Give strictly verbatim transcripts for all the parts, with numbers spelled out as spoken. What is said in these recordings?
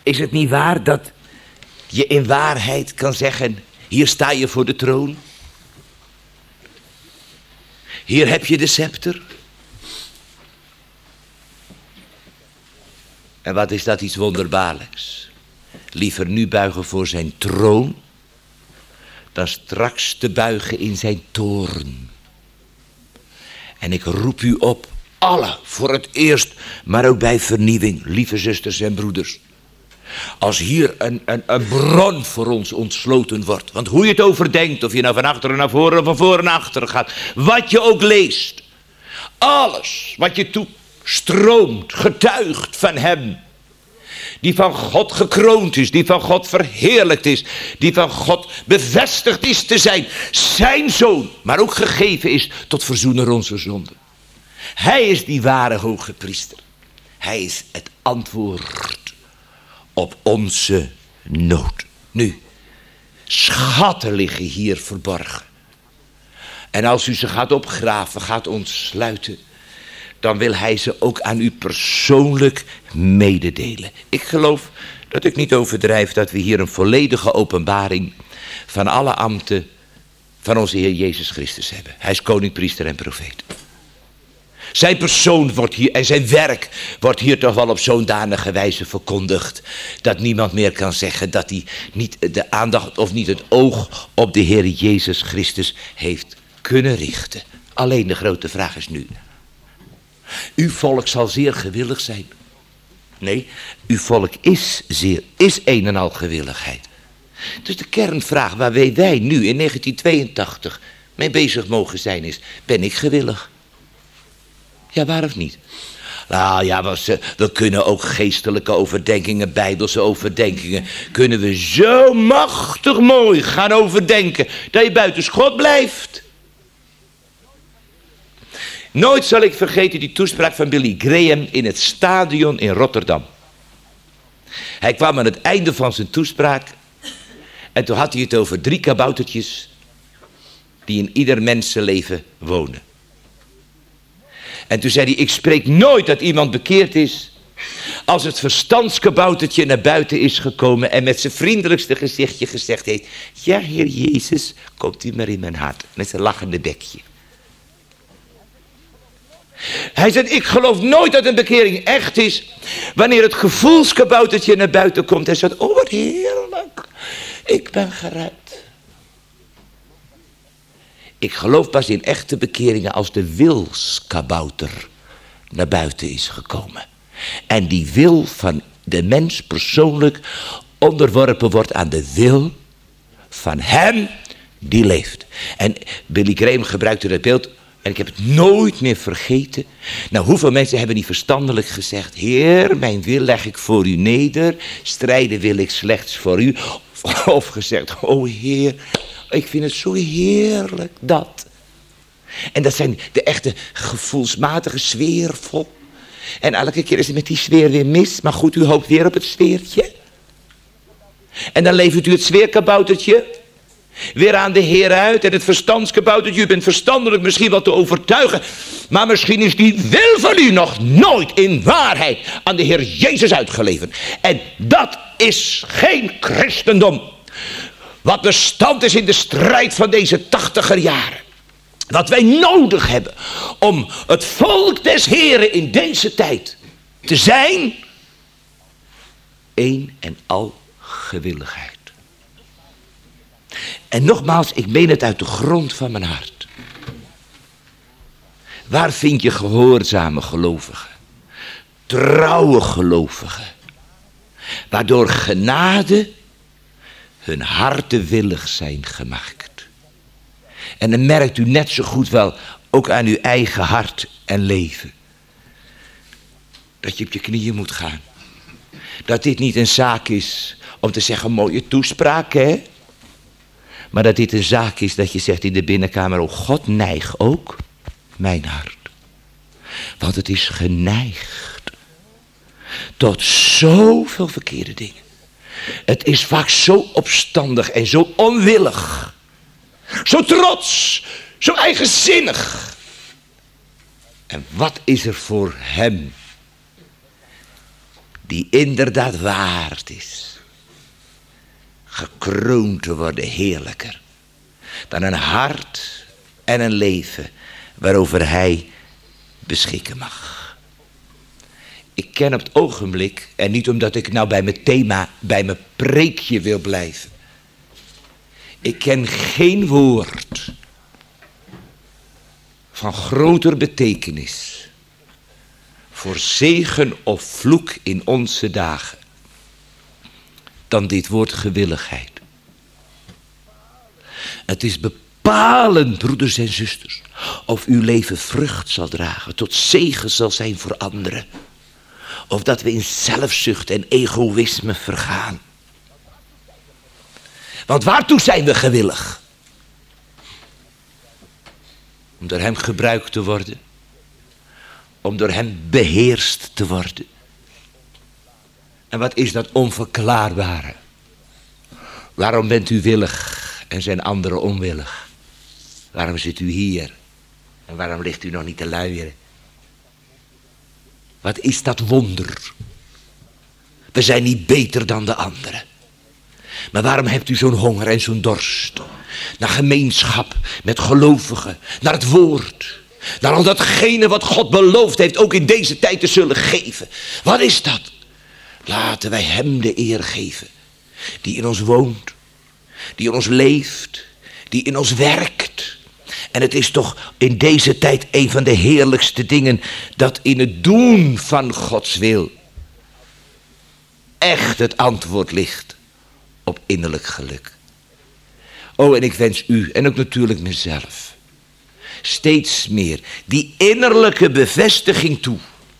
Is het niet waar dat je in waarheid kan zeggen, hier sta je voor de troon. Hier heb je de scepter. En wat is dat iets wonderbaarlijks. Liever nu buigen voor zijn troon, dan straks te buigen in zijn toorn. En ik roep u op, alle, voor het eerst, maar ook bij vernieuwing, lieve zusters en broeders. Als hier een, een, een bron voor ons ontsloten wordt. Want hoe je het overdenkt, of je nou van achteren naar voren of van voren naar achteren gaat. Wat je ook leest. Alles wat je toestroomt, getuigt van hem. Die van God gekroond is, die van God verheerlijkt is. Die van God bevestigd is te zijn. Zijn zoon, maar ook gegeven is tot verzoener onze zonden. Hij is die ware hoge priester. Hij is het antwoord op onze nood. Nu, schatten liggen hier verborgen. En als u ze gaat opgraven, gaat ontsluiten, dan wil hij ze ook aan u persoonlijk mededelen. Ik geloof dat ik niet overdrijf dat we hier een volledige openbaring van alle ambten van onze Heer Jezus Christus hebben. Hij is koning, priester en profeet. Zijn persoon wordt hier en zijn werk wordt hier toch wel op zo'n danige wijze verkondigd, dat niemand meer kan zeggen dat hij niet de aandacht of niet het oog op de Heer Jezus Christus heeft kunnen richten. Alleen de grote vraag is nu. Uw volk zal zeer gewillig zijn. Nee, uw volk is zeer, is een en al gewilligheid. Dus de kernvraag waar wij nu in negentien tweeëntachtig mee bezig mogen zijn is, ben ik gewillig? Ja, waar of niet? Nou ja, we, we kunnen ook geestelijke overdenkingen, bijbelse overdenkingen, kunnen we zo machtig mooi gaan overdenken, dat je buiten schot blijft. Nooit zal ik vergeten die toespraak van Billy Graham in het stadion in Rotterdam. Hij kwam aan het einde van zijn toespraak en toen had hij het over drie kaboutertjes die in ieder mensenleven wonen. En toen zei hij, ik spreek nooit dat iemand bekeerd is als het verstandskaboutertje naar buiten is gekomen en met zijn vriendelijkste gezichtje gezegd heeft, ja, Heer Jezus, komt u maar in mijn hart, met zijn lachende bekje. Hij zei, ik geloof nooit dat een bekering echt is wanneer het gevoelskaboutertje naar buiten komt en zegt, oh wat heerlijk, ik ben gered. Ik geloof pas in echte bekeringen als de wilskabouter naar buiten is gekomen. En die wil van de mens persoonlijk onderworpen wordt aan de wil van hem die leeft. En Billy Graham gebruikte dat beeld en ik heb het nooit meer vergeten. Nou, hoeveel mensen hebben niet verstandelijk gezegd, Heer, mijn wil leg ik voor u neder, strijden wil ik slechts voor u. Of gezegd, oh Heer, ik vind het zo heerlijk dat. En dat zijn de echte gevoelsmatige sfeervol. En elke keer is het met die sfeer weer mis. Maar goed, u hoopt weer op het sfeertje. En dan levert u het sfeerkaboutertje weer aan de Heer uit. En het verstandskaboutertje, u bent verstandelijk misschien wel te overtuigen. Maar misschien is die wil van u nog nooit in waarheid aan de Heer Jezus uitgeleverd. En dat is geen christendom. Wat bestand is in de strijd van deze tachtiger jaren. Wat wij nodig hebben om het volk des Heren in deze tijd te zijn. Eén en al gewilligheid. En nogmaals, ik meen het uit de grond van mijn hart. Waar vind je gehoorzame gelovigen? Trouwe gelovigen. Waardoor genade hun harten willig zijn gemaakt. En dan merkt u net zo goed wel, ook aan uw eigen hart en leven, dat je op je knieën moet gaan. Dat dit niet een zaak is om te zeggen, mooie toespraak, hè? Maar dat dit een zaak is dat je zegt in de binnenkamer, oh God, neig ook mijn hart. Want het is geneigd tot zoveel verkeerde dingen. Het is vaak zo opstandig en zo onwillig. Zo trots, zo eigenzinnig. En wat is er voor hem die inderdaad waard is gekroond te worden heerlijker dan een hart en een leven waarover hij beschikken mag. Ik ken op het ogenblik, en niet omdat ik nou bij mijn thema, bij mijn preekje wil blijven. Ik ken geen woord van groter betekenis voor zegen of vloek in onze dagen dan dit woord gewilligheid. Het is bepalend, broeders en zusters, of uw leven vrucht zal dragen, tot zegen zal zijn voor anderen. Of dat we in zelfzucht en egoïsme vergaan. Want waartoe zijn we gewillig? Om door hem gebruikt te worden. Om door hem beheerst te worden. En wat is dat onverklaarbare? Waarom bent u willig en zijn anderen onwillig? Waarom zit u hier? En waarom ligt u nog niet te luieren? Wat is dat wonder? We zijn niet beter dan de anderen. Maar waarom hebt u zo'n honger en zo'n dorst? Naar gemeenschap met gelovigen. Naar het woord. Naar al datgene wat God beloofd heeft ook in deze tijd te zullen geven. Wat is dat? Laten wij hem de eer geven. Die in ons woont. Die in ons leeft. Die in ons werkt. En het is toch in deze tijd een van de heerlijkste dingen dat in het doen van Gods wil echt het antwoord ligt op innerlijk geluk. Oh, en ik wens u en ook natuurlijk mezelf steeds meer die innerlijke bevestiging toe.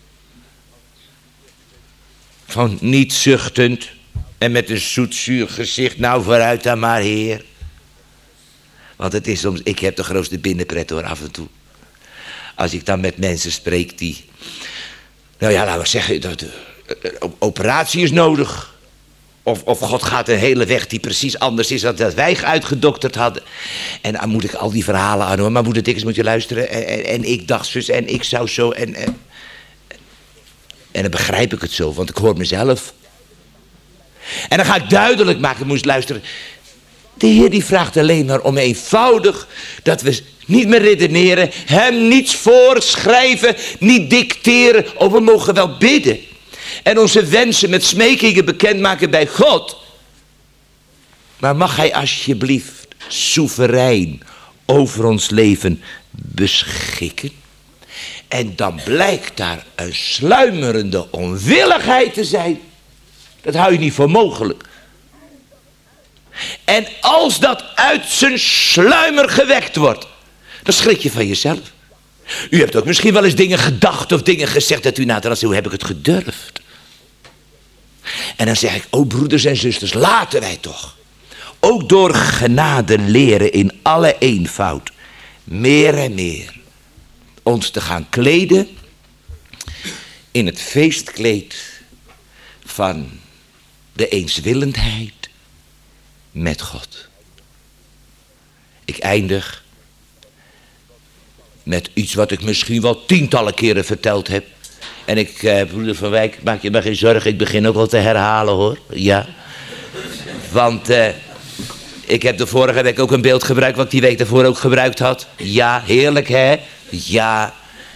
Van niet zuchtend en met een zoetzuur gezicht, nou vooruit dan maar, Heer. Want het is soms, ik heb de grootste binnenpret hoor af en toe. Als ik dan met mensen spreek die, nou ja, laten we zeggen, dat de operatie is nodig. Of, of God gaat een hele weg die precies anders is dan dat wij uitgedokterd hadden. En dan moet ik al die verhalen aan hoor. Maar moeder Dikkers, moet je luisteren. En, en, en ik dacht zus en ik zou zo. En, en, en dan begrijp ik het zo, want ik hoor mezelf. En dan ga ik duidelijk maken, moest luisteren. De Heer die vraagt alleen maar om eenvoudig dat we niet meer redeneren, hem niets voorschrijven, niet dicteren. Of we mogen wel bidden. En onze wensen met smekingen bekendmaken bij God. Maar mag hij alsjeblieft soeverein over ons leven beschikken? En dan blijkt daar een sluimerende onwilligheid te zijn. Dat hou je niet voor mogelijk. En als dat uit zijn sluimer gewekt wordt, dan schrik je van jezelf. U hebt ook misschien wel eens dingen gedacht of dingen gezegd dat u naderhand zei, hoe heb ik het gedurfd? En dan zeg ik, oh broeders en zusters, laten wij toch ook door genade leren in alle eenvoud meer en meer ons te gaan kleden in het feestkleed van de eenswillendheid met God. Ik eindig met iets wat ik misschien wel tientallen keren verteld heb. En ik, eh, broeder Van Wijk, maak je maar geen zorgen, ik begin ook wel te herhalen hoor. Ja. Want eh, ik heb de vorige week ook een beeld gebruikt wat ik die week daarvoor ook gebruikt had. Ja, heerlijk hè? Ja.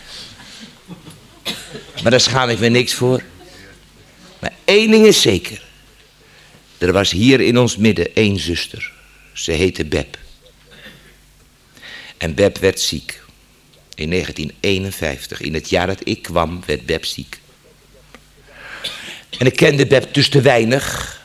Maar daar schaam ik me niks voor. Maar één ding is zeker. Er was hier in ons midden één zuster. Ze heette Beb. En Beb werd ziek. In negentien eenenvijftig, in het jaar dat ik kwam, werd Beb ziek. En ik kende Beb dus te weinig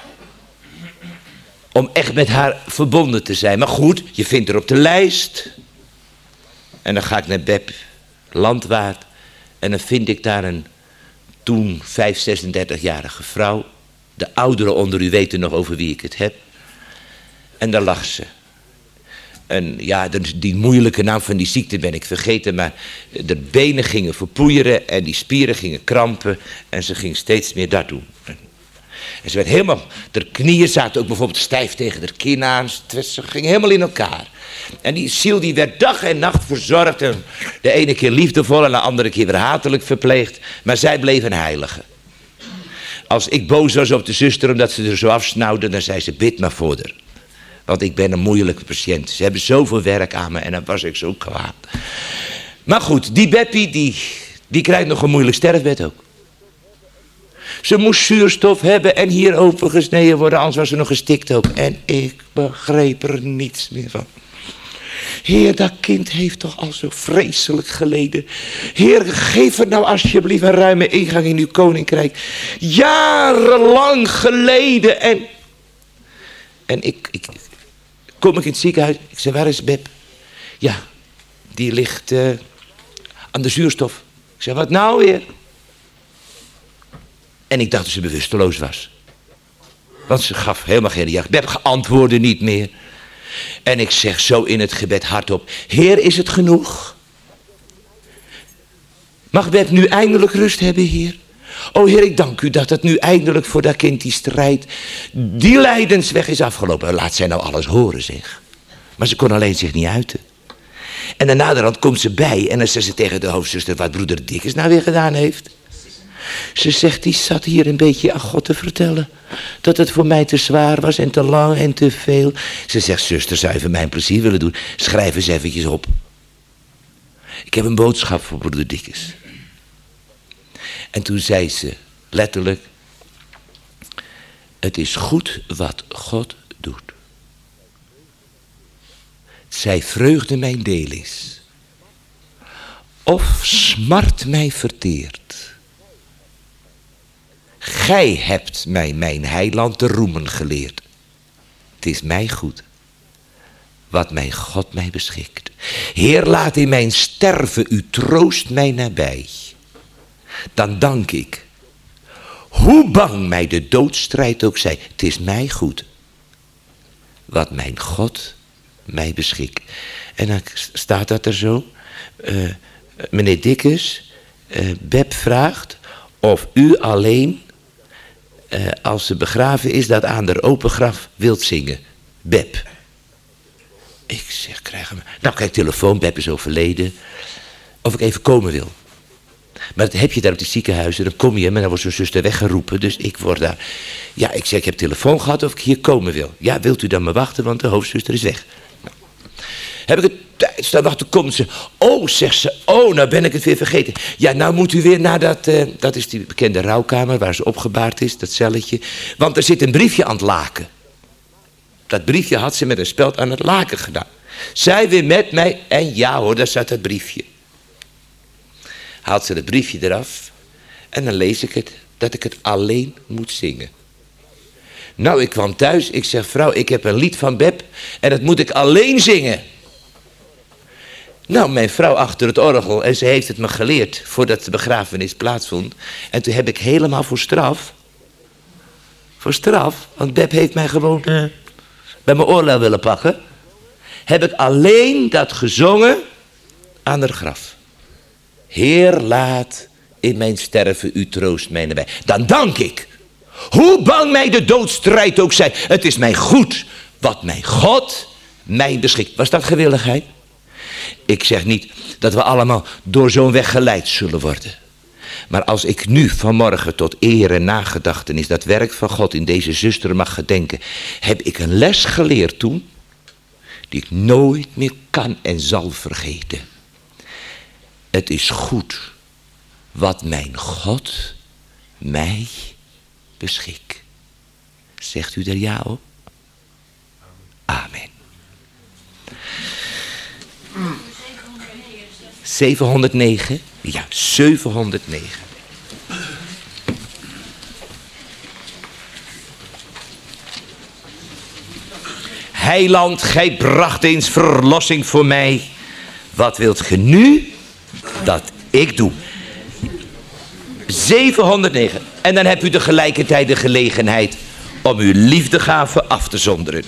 om echt met haar verbonden te zijn. Maar goed, je vindt haar op de lijst. En dan ga ik naar Beb, landwaard. En dan vind ik daar een toen vijf, zesendertigjarige vrouw. De ouderen onder u weten nog over wie ik het heb. En daar lag ze. En ja, die moeilijke naam van die ziekte ben ik vergeten. Maar de benen gingen verpoeieren en die spieren gingen krampen. En ze ging steeds meer dat doen. En ze werd helemaal, de knieën zaten ook bijvoorbeeld stijf tegen de kin aan. Ze ging helemaal in elkaar. En die ziel die werd dag en nacht verzorgd. En de ene keer liefdevol en de andere keer weer hatelijk verpleegd. Maar zij bleef een heilige. als ik boos was op de zuster omdat ze er zo afsnauwde, dan zei ze, bid maar voor haar. Want ik ben een moeilijke patiënt. Ze hebben zoveel werk aan me en dan was ik zo kwaad. Maar goed, die Beppie, die, die krijgt nog een moeilijk sterfbed ook. Ze moest zuurstof hebben en hier opengesneden worden, anders was ze nog gestikt ook. En ik begreep er niets meer van. Heer, dat kind heeft toch al zo vreselijk geleden. Heer, geef het nou alsjeblieft een ruime ingang in uw koninkrijk. Jarenlang geleden. En, en ik, ik kom ik in het ziekenhuis. Ik zei, waar is Beb? Ja, die ligt uh, aan de zuurstof. Ik zei, wat nou weer? En ik dacht dat ze bewusteloos was. Want ze gaf helemaal geen reactie. Beb antwoordde niet meer. En ik zeg zo in het gebed hardop, Heer, is het genoeg? Mag Beb nu eindelijk rust hebben, Heer? O Heer, ik dank u dat het nu eindelijk voor dat kind die strijd, die lijdensweg is afgelopen. Laat zij nou alles horen, zeg. Maar ze kon alleen zich niet uiten. En dan naderhand komt ze bij en dan zegt ze tegen de hoofdzuster wat broeder Dikkes nou weer gedaan heeft. Ze zegt, die zat hier een beetje aan God te vertellen. Dat het voor mij te zwaar was en te lang en te veel. Ze zegt, zuster, zou je voor mij een plezier willen doen? Schrijf eens eventjes op. Ik heb een boodschap voor broeder Dikkes. En toen zei ze, letterlijk, het is goed wat God doet. Zij vreugde mijn deel is. Of smart mij verteert. Gij hebt mij mijn heiland te roemen geleerd. Het is mij goed, wat mijn God mij beschikt. Heer, laat in mijn sterven uw troost mij nabij. Dan dank ik, hoe bang mij de doodstrijd ook zij. Het is mij goed, wat mijn God mij beschikt. En dan staat dat er zo. Uh, meneer Dikkes, uh, Beb vraagt of u alleen, uh, als ze begraven is, dat aan haar open graf wilt zingen. Beb. Ik zeg, krijg hem. Nou, kijk, telefoon, Beb is overleden. Of ik even komen wil. Maar dat heb je daar op die ziekenhuizen, dan kom je, maar dan wordt zo'n zuster weggeroepen. Dus ik word daar. Ja, ik zeg, ik heb telefoon gehad of ik hier komen wil. Ja, wilt u dan maar wachten, want de hoofdzuster is weg. Nou, heb ik het tijd staan wachten, komt ze. Oh, zegt ze, oh, nou ben ik het weer vergeten. Ja, nou moet u weer naar dat, uh, dat is die bekende rouwkamer waar ze opgebaard is, dat celletje. Want er zit een briefje aan het laken. Dat briefje had ze met een speld aan het laken gedaan. Zij weer met mij en ja hoor, daar zat het briefje. Haalt ze het briefje eraf en dan lees ik het, dat ik het alleen moet zingen. Nou, ik kwam thuis, ik zeg, vrouw, ik heb een lied van Beb en dat moet ik alleen zingen. Nou, mijn vrouw achter het orgel en ze heeft het me geleerd voordat de begrafenis plaatsvond. En toen heb ik helemaal voor straf, voor straf, want Beb heeft mij gewoon uh, bij mijn oorlel willen pakken, heb ik alleen dat gezongen aan haar graf. Heer, laat in mijn sterven u troost mij nabij. Dan dank ik, hoe bang mij de doodstrijd ook zij. Het is mij goed wat mijn God mij beschikt. Was dat gewilligheid? Ik zeg niet dat we allemaal door zo'n weg geleid zullen worden. Maar als ik nu vanmorgen tot eer en nagedachtenis dat werk van God in deze zuster mag gedenken, heb ik een les geleerd toen, die ik nooit meer kan en zal vergeten. Het is goed wat mijn God mij beschikt. Zegt u er ja op? Amen. zevenhonderdnegen? Ja, zevenhonderdnegen. Heiland, gij bracht eens verlossing voor mij. Wat wilt ge nu dat ik doe? zevenhonderdnegen. En dan hebt u tegelijkertijd de gelegenheid om uw liefdegave af te zonderen.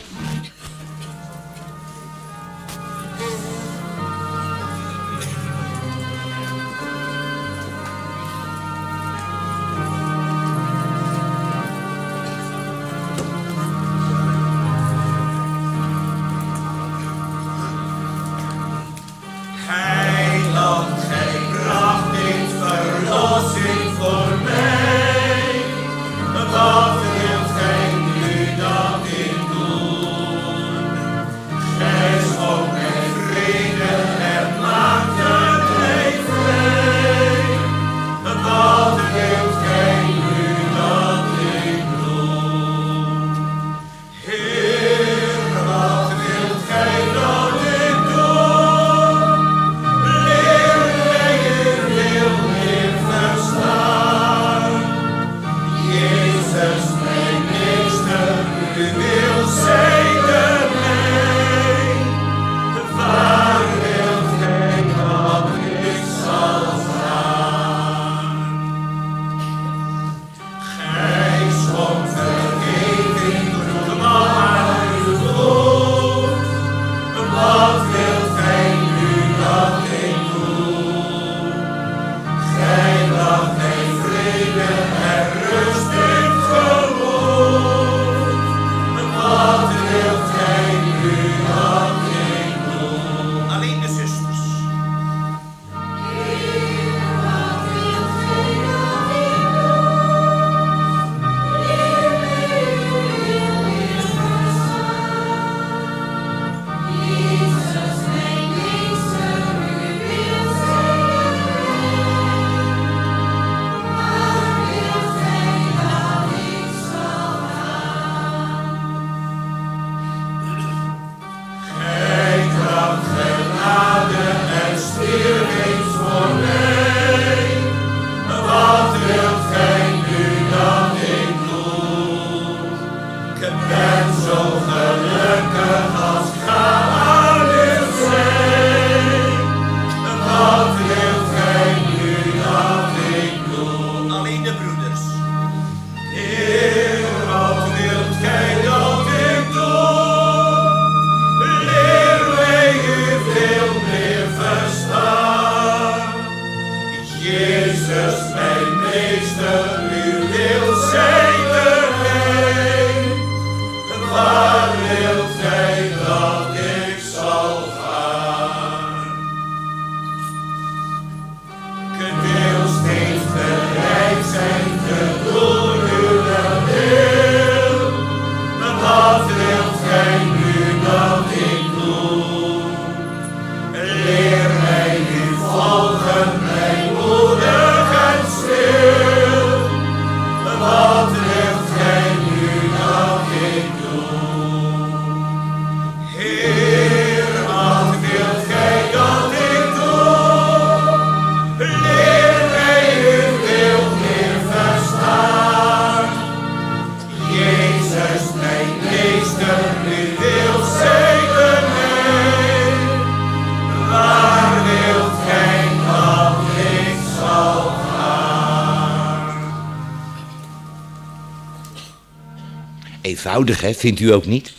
Eenvoudig, hè? Vindt u ook niet?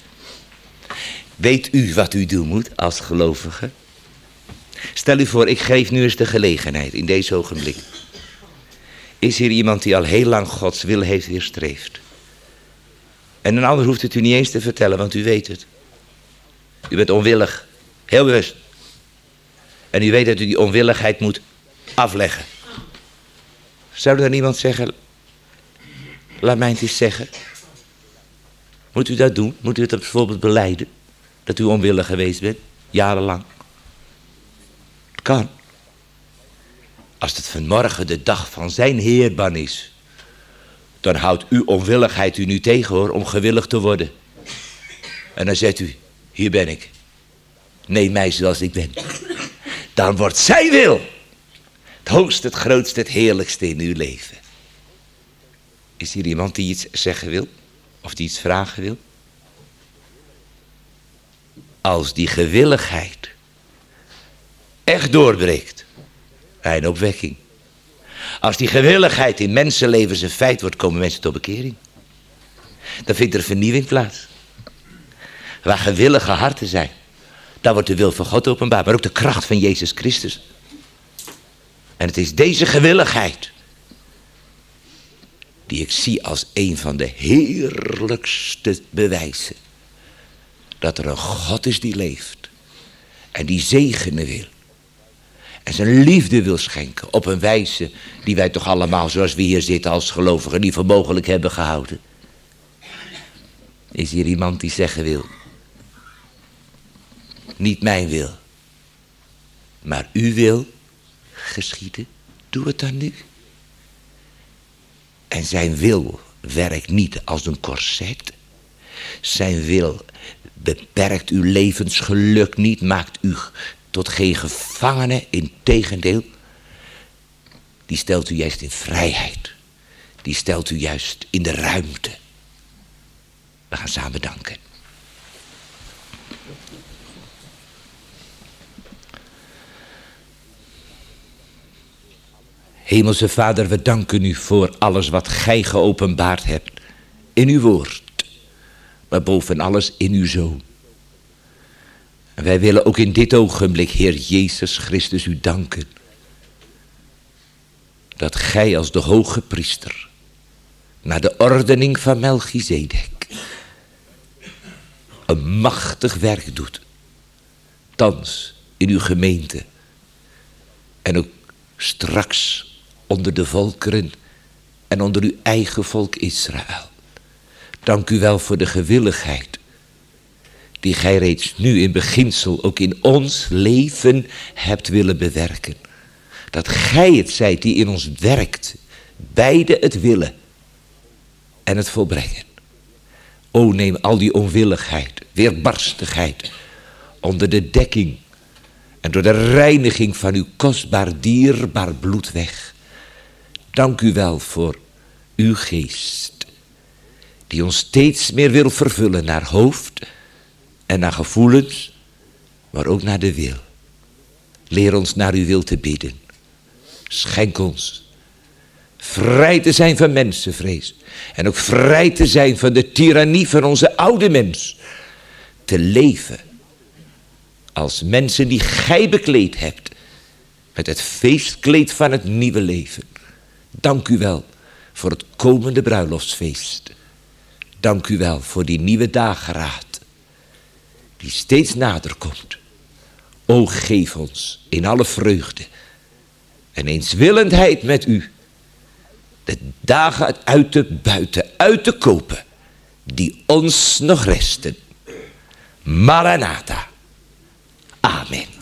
Weet u wat u doen moet als gelovige? Stel u voor, ik geef nu eens de gelegenheid in deze ogenblik. Is hier iemand die al heel lang Gods wil heeft weerstreefd? En een ander hoeft het u niet eens te vertellen, want u weet het. U bent onwillig, heel bewust. En u weet dat u die onwilligheid moet afleggen. Zou er dan iemand zeggen, laat mij het eens zeggen. Moet u dat doen? Moet u het bijvoorbeeld belijden? Dat u onwillig geweest bent, jarenlang. Het kan. Als het vanmorgen de dag van zijn heerban is, dan houdt uw onwilligheid u nu tegen, hoor, om gewillig te worden. En dan zegt u, hier ben ik. Neem mij zoals ik ben. Dan wordt zijn wil het hoogste, het grootste, het heerlijkste in uw leven. Is hier iemand die iets zeggen wil? Of die iets vragen wil? Als die gewilligheid echt doorbreekt, een opwekking. Als die gewilligheid in mensenlevens een feit wordt, komen mensen tot bekering. Dan vindt er vernieuwing plaats. Waar gewillige harten zijn, daar wordt de wil van God openbaar, maar ook de kracht van Jezus Christus. En het is deze gewilligheid die ik zie als een van de heerlijkste bewijzen dat er een God is die leeft en die zegenen wil en zijn liefde wil schenken op een wijze die wij toch allemaal, zoals we hier zitten als gelovigen, niet voor mogelijk hebben gehouden. Is hier iemand die zeggen wil, niet mijn wil, maar uw wil geschieden? Doe het dan nu. En zijn wil werkt niet als een korset. Zijn wil beperkt uw levensgeluk niet, maakt u tot geen gevangene, integendeel. Die stelt u juist in vrijheid. Die stelt u juist in de ruimte. We gaan samen danken. Hemelse Vader, we danken u voor alles wat gij geopenbaard hebt in uw woord. Maar boven alles in uw Zoon. En wij willen ook in dit ogenblik, Heer Jezus Christus, u danken. Dat gij als de hoge priester, naar de ordening van Melchizedek, een machtig werk doet. Thans in uw gemeente. En ook straks onder de volkeren en onder uw eigen volk Israël. Dank u wel voor de gewilligheid die gij reeds nu in beginsel ook in ons leven hebt willen bewerken. Dat gij het zijt die in ons werkt, beide het willen en het volbrengen. O, neem al die onwilligheid, weerbarstigheid onder de dekking en door de reiniging van uw kostbaar dierbaar bloed weg. Dank u wel voor uw geest, die ons steeds meer wil vervullen naar hoofd en naar gevoelens, maar ook naar de wil. Leer ons naar uw wil te bidden. Schenk ons vrij te zijn van mensenvrees en ook vrij te zijn van de tirannie van onze oude mens. Te leven als mensen die gij bekleed hebt met het feestkleed van het nieuwe leven. Dank u wel voor het komende bruiloftsfeest. Dank u wel voor die nieuwe dageraad die steeds nader komt. O, geef ons in alle vreugde en eenswillendheid met u de dagen uit te buiten, uit te kopen die ons nog resten. Maranatha. Amen.